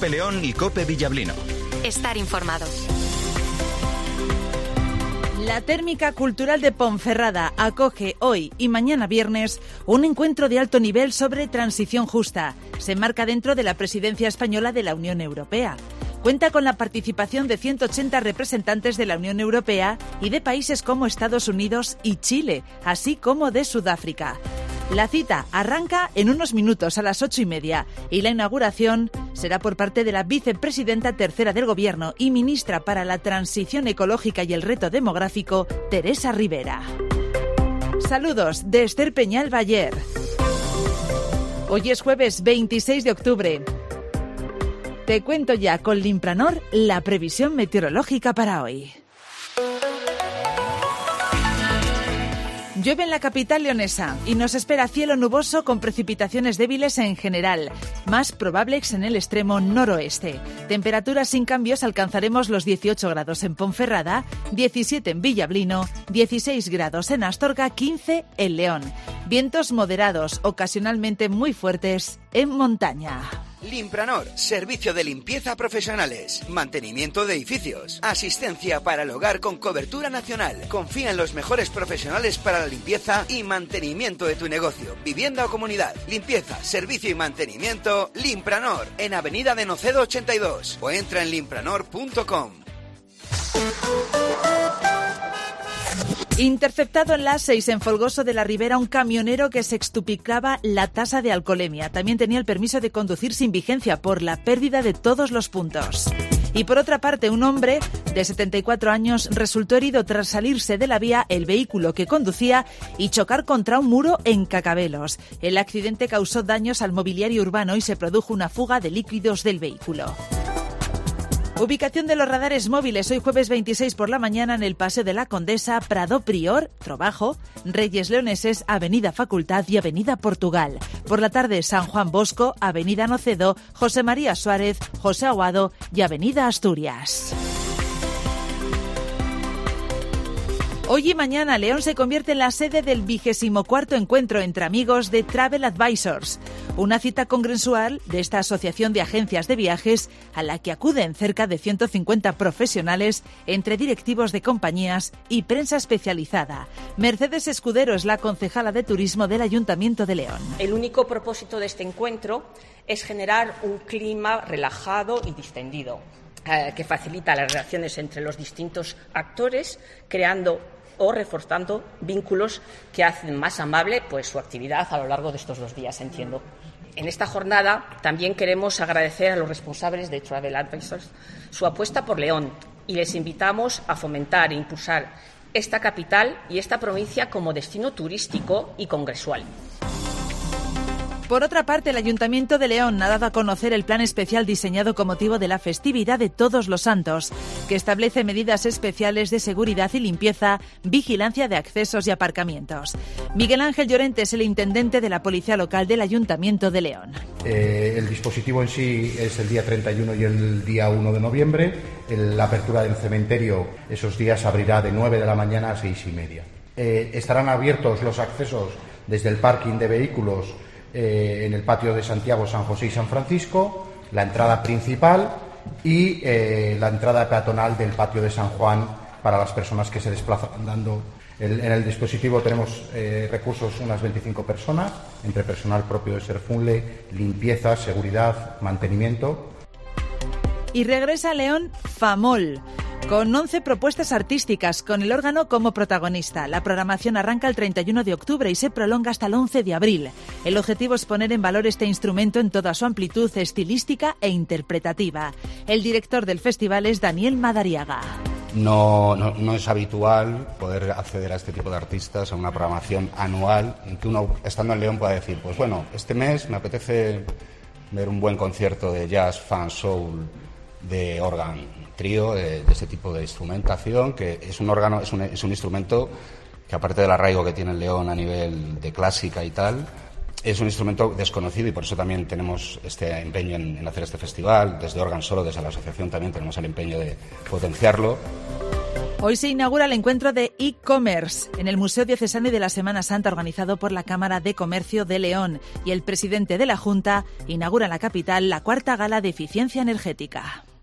Cope León y Cope Villablino. Estar informado. La Térmica Cultural de Ponferrada acoge hoy y mañana viernes un encuentro de alto nivel sobre transición justa. Se enmarca dentro de la presidencia española de la Unión Europea. Cuenta con la participación de 180 representantes de la Unión Europea y de países como Estados Unidos y Chile, así como de Sudáfrica. La cita arranca en unos minutos a las 8:30 y la inauguración será por parte de la vicepresidenta tercera del Gobierno y ministra para la Transición Ecológica y el Reto Demográfico, Teresa Rivera. Saludos de Esther Peñal Bayer. Hoy es jueves 26 de octubre. Te cuento ya con Limpranor la previsión meteorológica para hoy. Llueve en la capital leonesa y nos espera cielo nuboso con precipitaciones débiles en general, más probables en el extremo noroeste. Temperaturas sin cambios, alcanzaremos los 18 grados en Ponferrada, 17 en Villablino, 16 grados en Astorga, 15 en León. Vientos moderados, ocasionalmente muy fuertes en montaña. Limpranor, servicio de limpieza profesionales, mantenimiento de edificios, asistencia para el hogar con cobertura nacional. Confía en los mejores profesionales para la limpieza y mantenimiento de tu negocio, vivienda o comunidad. Limpieza, servicio y mantenimiento, Limpranor, en Avenida de Nocedo 82 o entra en limpranor.com. Interceptado en la A6 en Folgoso de la Ribera un camionero que se extuplicaba la tasa de alcoholemia. También tenía el permiso de conducir sin vigencia por la pérdida de todos los puntos. Y por otra parte, un hombre de 74 años resultó herido tras salirse de la vía el vehículo que conducía y chocar contra un muro en Cacabelos. El accidente causó daños al mobiliario urbano y se produjo una fuga de líquidos del vehículo. Ubicación de los radares móviles hoy jueves 26 por la mañana en el Paseo de la Condesa, Prado Prior, Trobajo, Reyes Leoneses, Avenida Facultad y Avenida Portugal. Por la tarde San Juan Bosco, Avenida Nocedo, José María Suárez, José Aguado y Avenida Asturias. Hoy y mañana León se convierte en la sede del 24º encuentro entre amigos de Travel Advisors, una cita congresual de esta asociación de agencias de viajes a la que acuden cerca de 150 profesionales entre directivos de compañías y prensa especializada. Mercedes Escudero es la concejala de turismo del Ayuntamiento de León. El único propósito de este encuentro es generar un clima relajado y distendido, que facilita las relaciones entre los distintos actores, creando o reforzando vínculos que hacen más amable su actividad a lo largo de estos 2 días, entiendo. En esta jornada también queremos agradecer a los responsables de Travel Advisors su apuesta por León y les invitamos a fomentar e impulsar esta capital y esta provincia como destino turístico y congresual. Por otra parte, el Ayuntamiento de León ha dado a conocer el plan especial diseñado con motivo de la festividad de Todos los Santos, que establece medidas especiales de seguridad y limpieza, vigilancia de accesos y aparcamientos. Miguel Ángel Llorente es el intendente de la Policía Local del Ayuntamiento de León. El dispositivo en sí es el día 31 y el día 1 de noviembre. La apertura del cementerio esos días abrirá de 9 de la mañana a 6:30. Estarán abiertos los accesos desde el parking de vehículos en el patio de Santiago, San José y San Francisco, la entrada principal y la entrada peatonal del patio de San Juan para las personas que se desplazan andando. En el dispositivo tenemos recursos unas 25 personas, entre personal propio de Serfunle, limpieza, seguridad, mantenimiento. Y regresa a León FAMOL, con 11 propuestas artísticas, con el órgano como protagonista. La programación arranca el 31 de octubre y se prolonga hasta el 11 de abril. El objetivo es poner en valor este instrumento en toda su amplitud estilística e interpretativa. El director del festival es Daniel Madariaga. No es habitual poder acceder a este tipo de artistas a una programación anual en que uno, estando en León, pueda decir, pues bueno, este mes me apetece ver un buen concierto de jazz, funk, soul, de órgano. Trío de este tipo de instrumentación, que es un órgano, es un instrumento que, aparte del arraigo que tiene el León a nivel de clásica y tal, es un instrumento desconocido y por eso también tenemos este empeño en hacer este festival. Desde Órgano Solo, desde la asociación también tenemos el empeño de potenciarlo. Hoy se inaugura el encuentro de e-commerce en el Museo Diocesano y de la Semana Santa, organizado por la Cámara de Comercio de León, y el presidente de la Junta inaugura en la capital la 4ª Gala de Eficiencia Energética.